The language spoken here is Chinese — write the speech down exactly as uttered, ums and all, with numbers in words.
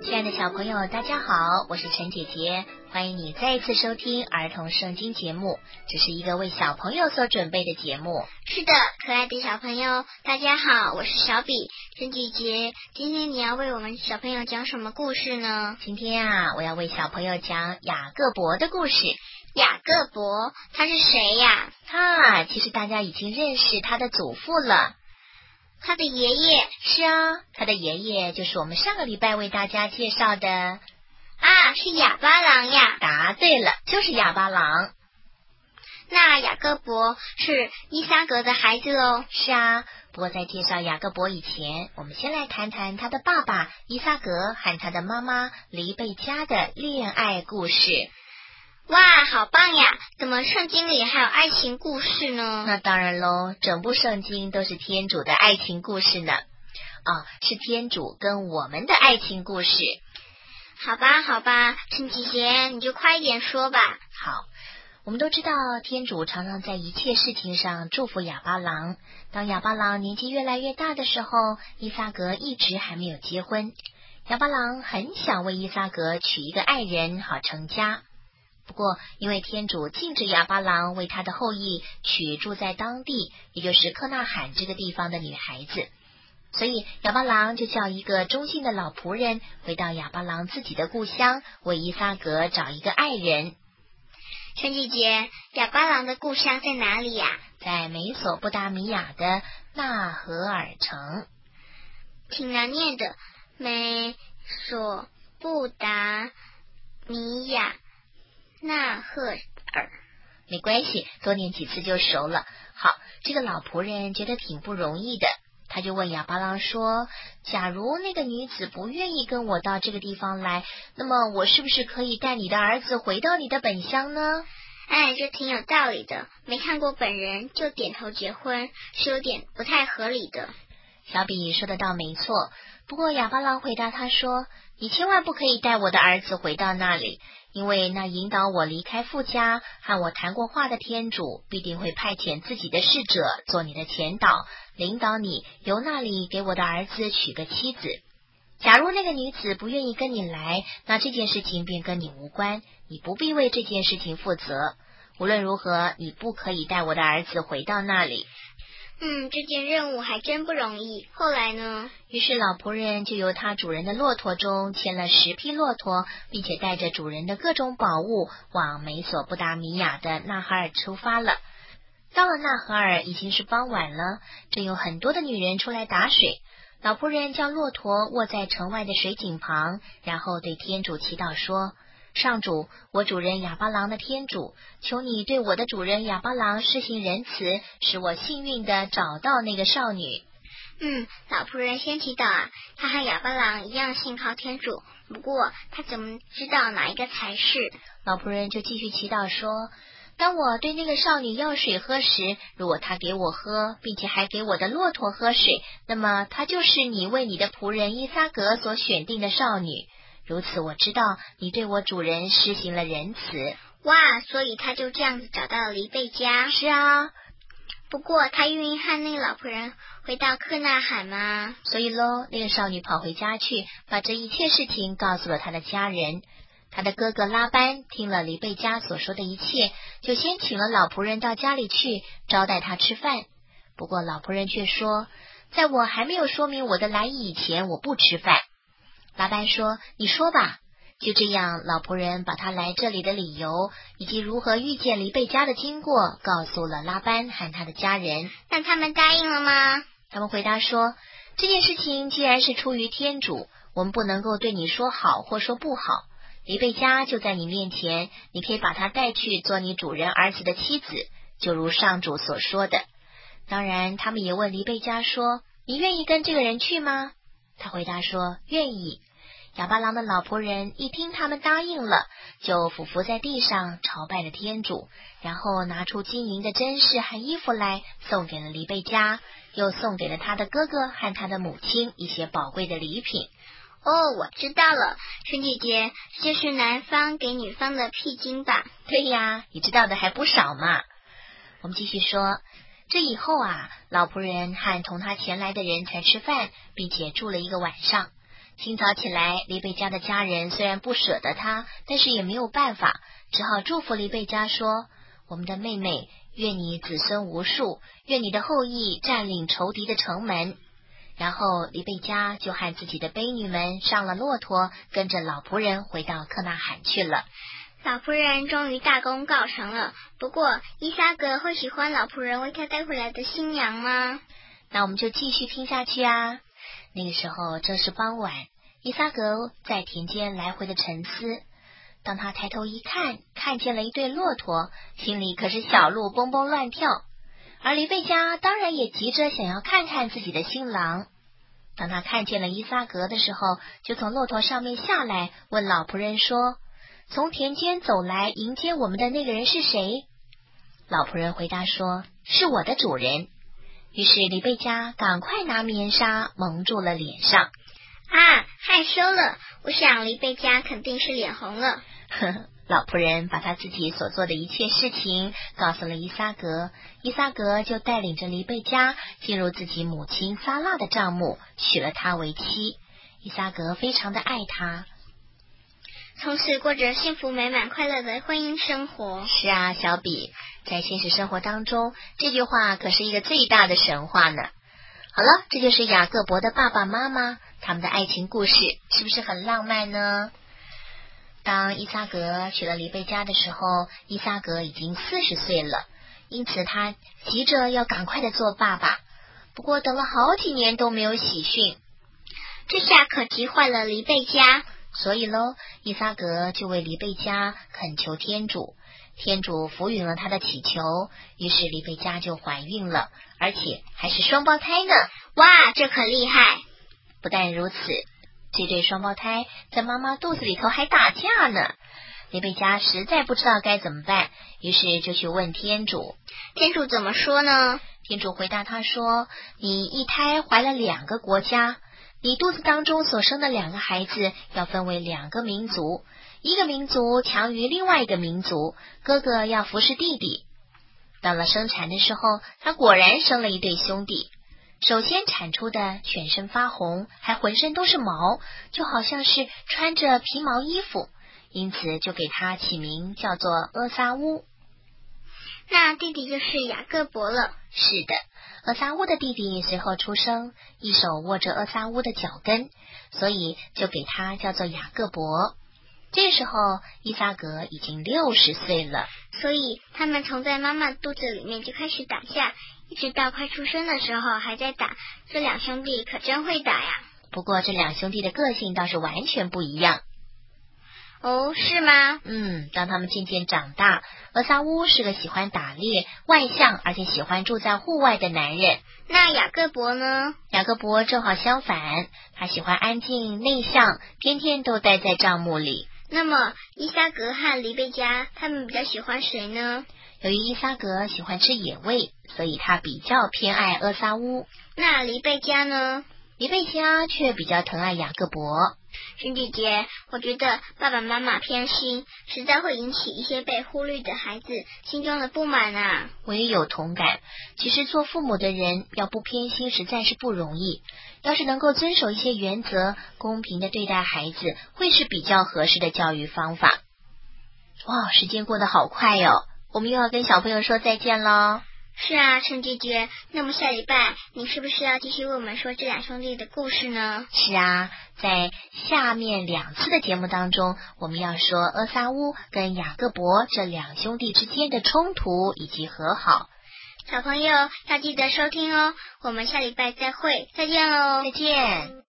亲爱的小朋友，大家好，我是陈姐姐，欢迎你再一次收听儿童圣经节目，这是一个为小朋友所准备的节目。 是的，可爱的小朋友，大家好，我是小比。陈姐姐，今天你要为我们小朋友讲什么故事呢？ 今天啊，我要为小朋友讲雅各伯的故事。 雅各伯，他是谁呀？ 他其实大家已经认识他的祖父了。 他的爷爷？ 是啊，他的爷爷就是我们上个礼拜为大家介绍的啊，是亚巴郎呀。 答对了，就是亚巴郎。 那雅各伯是伊撒格的孩子喽？ 是啊，不过在介绍雅各伯以前，我们先来谈谈他的爸爸伊撒格和他的妈妈黎贝加的恋爱故事。 哇，好棒呀！怎么圣经里还有爱情故事呢？ 那当然咯，整部圣经都是天主的爱情故事呢。哦，是天主跟我们的爱情故事。 好吧，好吧，陈姐姐，你就快一点说吧。 好，我们都知道天主常常在一切事情上祝福亚巴郎。当亚巴郎年纪越来越大的时候，伊撒格一直还没有结婚。亚巴郎很想为伊撒格娶一个爱人，好成家。不过因为天主禁止亚巴郎为他的后裔娶住在当地，也就是科纳罕这个地方的女孩子，所以亚巴郎就叫一个忠心的老仆人回到亚巴郎自己的故乡，为伊撒格找一个爱人。 陈姐姐，亚巴郎的故乡在哪里呀？ 在美索不达米亚的纳荷尔城。 挺难念的，美索不达米亚纳赫尔。 没关系，多念几次就熟了。好，这个老仆人觉得挺不容易的，他就问亚巴郎说，假如那个女子不愿意跟我到这个地方来，那么我是不是可以带你的儿子回到你的本乡呢？ 哎，这挺有道理的，没看过本人就点头结婚，是有点不太合理的。 小比说得倒没错，不过亚巴郎回答他说，你千万不可以带我的儿子回到那里，因为那引导我离开父家和我谈过话的天主必定会派遣自己的使者做你的前导，领导你由那里给我的儿子娶个妻子。假如那个女子不愿意跟你来，那这件事情便跟你无关，你不必为这件事情负责。无论如何，你不可以带我的儿子回到那里。 嗯，这件任务还真不容易。后来呢？ 于是老仆人就由他主人的骆驼中牵了十匹骆驼，并且带着主人的各种宝物往美索不达米亚的纳哈尔出发了。到了纳哈尔已经是傍晚了，正有很多的女人出来打水。老仆人将骆驼卧在城外的水井旁，然后对天主祈祷说，上主，我主人亚巴郎的天主，求你对我的主人亚巴郎施行仁慈，使我幸运地找到那个少女。 嗯，老仆人先祈祷啊，他和亚巴郎一样信靠天主，不过他怎么知道哪一个才是？ 老仆人就继续祈祷说，当我对那个少女要水喝时，如果她给我喝，并且还给我的骆驼喝水，那么她就是你为你的仆人伊撒格所选定的少女。如此我知道你对我主人施行了仁慈。 哇，所以他就这样子找到了黎贝加。 是啊， 不过他愿意和那个老仆人回到科纳罕吗？ 所以咯，那个少女跑回家去，把这一切事情告诉了他的家人。他的哥哥拉班听了黎贝加所说的一切，就先请了老仆人到家里去招待他吃饭。不过老仆人却说，在我还没有说明我的来意以前，我不吃饭。拉班说，你说吧。就这样，老仆人把他来这里的理由以及如何遇见黎贝加的经过告诉了拉班和他的家人。 那他们答应了吗？ 他们回答说，这件事情既然是出于天主，我们不能够对你说好或说不好。黎贝加就在你面前，你可以把他带去做你主人儿子的妻子，就如上主所说的。当然他们也问黎贝加说，你愿意跟这个人去吗？他回答说，愿意。亚巴郎的老仆人一听他们答应了，就俯伏在地上朝拜了天主，然后拿出金银的珍饰和衣服来送给了黎贝加，又送给了他的哥哥和他的母亲一些宝贵的礼品。 哦，我知道了，陈姐姐，这是男方给女方的聘金吧？ 对呀，你知道的还不少嘛。我们继续说，这以后啊，老仆人和同他前来的人才吃饭，并且住了一个晚上。 清早起来，黎贝加的家人虽然不舍得他，但是也没有办法，只好祝福黎贝加说：我们的妹妹，愿你子孙无数，愿你的后裔占领仇敌的城门。然后黎贝加就和自己的婢女们上了骆驼，跟着老仆人回到克纳罕去了。 老仆人终于大功告成了，不过伊撒格会喜欢老仆人为他带回来的新娘吗？ 那我们就继续听下去啊。那个时候正是傍晚，伊撒格在田间来回的沉思。当他抬头一看，看见了一对骆驼，心里可是小鹿蹦蹦乱跳。而黎贝加当然也急着想要看看自己的新郎。当他看见了伊撒格的时候，就从骆驼上面下来，问老仆人说：从田间走来迎接我们的那个人是谁？老仆人回答说：是我的主人。于是黎贝加赶快拿棉纱蒙住了脸上。 啊，害羞了，我想黎贝加肯定是脸红了。 呵呵，老仆人把他自己所做的一切事情告诉了伊撒格，伊撒格就带领着黎贝加进入自己母亲撒拉的帐幕，娶了她为妻。伊撒格非常的爱她， 从此过着幸福美满快乐的婚姻生活。 是啊，小比，在现实生活当中，这句话可是一个最大的神话呢。好了，这就是雅各伯的爸爸妈妈他们的爱情故事，是不是很浪漫呢？当伊撒格娶了黎贝加的时候，伊撒格已经四十岁了，因此他急着要赶快的做爸爸。不过等了好几年都没有喜讯， 这下可急坏了黎贝加。 所以咯，伊撒格就为黎贝加恳求天主，天主抚允了他的祈求，于是黎贝加就怀孕了，而且还是双胞胎呢。 哇，这可厉害！ 不但如此，这对双胞胎在妈妈肚子里头还打架呢。黎贝加实在不知道该怎么办，于是就去问天主。 天主怎么说呢？ 天主回答他说：你一胎怀了两个国家，你肚子当中所生的两个孩子要分为两个民族，一个民族强于另外一个民族，哥哥要服侍弟弟。到了生产的时候，他果然生了一对兄弟。首先产出的全身发红，还浑身都是毛，就好像是穿着皮毛衣服，因此就给他起名叫做厄撒乌。 那弟弟就是雅各伯了。 是的，厄撒乌的弟弟随后出生，一手握着厄撒乌的脚跟，所以就给他叫做雅各伯。这时候伊撒格已经六十岁了， 所以他们从在妈妈肚子里面就开始打架，一直到快出生的时候还在打。这两兄弟可真会打呀。 不过这两兄弟的个性倒是完全不一样。 哦，是吗？ 嗯，当他们渐渐长大，厄撒乌是个喜欢打猎、外向而且喜欢住在户外的男人。 那雅各伯呢？ 雅各伯正好相反，他喜欢安静内向，天天都待在帐幕里。 那么伊撒格和黎贝加他们比较喜欢谁呢？ 由于伊撒格喜欢吃野味，所以他比较偏爱厄撒乌。 那黎贝加呢？ 黎贝加却比较疼爱雅各伯。 君姐姐，我觉得爸爸妈妈偏心，实在会引起一些被忽略的孩子心中的不满啊。 我也有同感，其实做父母的人要不偏心实在是不容易，要是能够遵守一些原则，公平的对待孩子，会是比较合适的教育方法。哇，时间过得好快哦，我们又要跟小朋友说再见咯。 是啊，陈姐姐，那么下礼拜你是不是要继续为我们说这两兄弟的故事呢？ 是啊，在下面两次的节目当中，我们要说厄撒乌跟雅各伯这两兄弟之间的冲突以及和好。 小朋友要记得收听哦，我们下礼拜再会，再见喽， 再见。